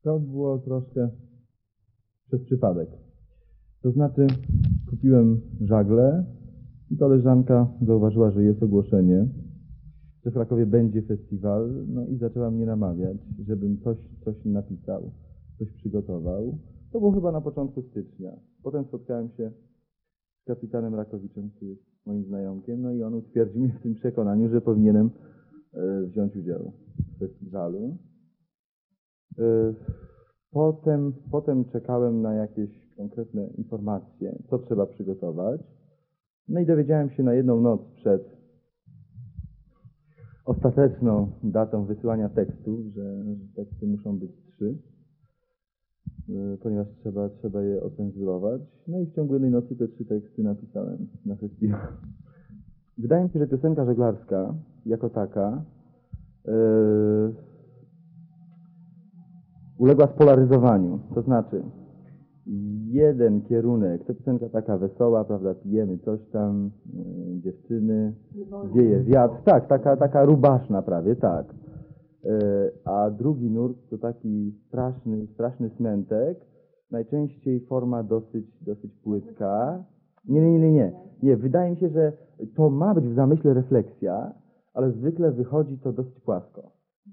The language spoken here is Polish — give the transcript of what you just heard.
To było troszkę przez przypadek. To znaczy, kupiłem żagle i koleżanka zauważyła, że jest ogłoszenie, że w Krakowie będzie festiwal, no i zaczęła mnie namawiać, żebym coś napisał, coś przygotował. To było chyba na początku stycznia. Potem spotkałem się z kapitanem Rakowiczem, który jest moim znajomkiem, no i on utwierdził mnie w tym przekonaniu, że powinienem wziąć udział w festiwalu. Potem czekałem na jakieś konkretne informacje, co trzeba przygotować. No i dowiedziałem się na jedną noc przed ostateczną datą wysyłania tekstów, że teksty muszą być 3, ponieważ trzeba je ocenzurować. No i w ciągu jednej nocy te 3 teksty napisałem na festiwal. Wydaje mi się, że piosenka żeglarska jako taka uległa spolaryzowaniu. To znaczy, jeden kierunek, to piosenka taka wesoła, prawda, pijemy coś tam, dziewczyny, wieje wiatr, tak, taka rubaszna prawie, tak. A drugi nurt to taki straszny smętek, najczęściej forma dosyć płytka. Nie, wydaje mi się, że to ma być w zamyśle refleksja, ale zwykle wychodzi to dosyć płasko.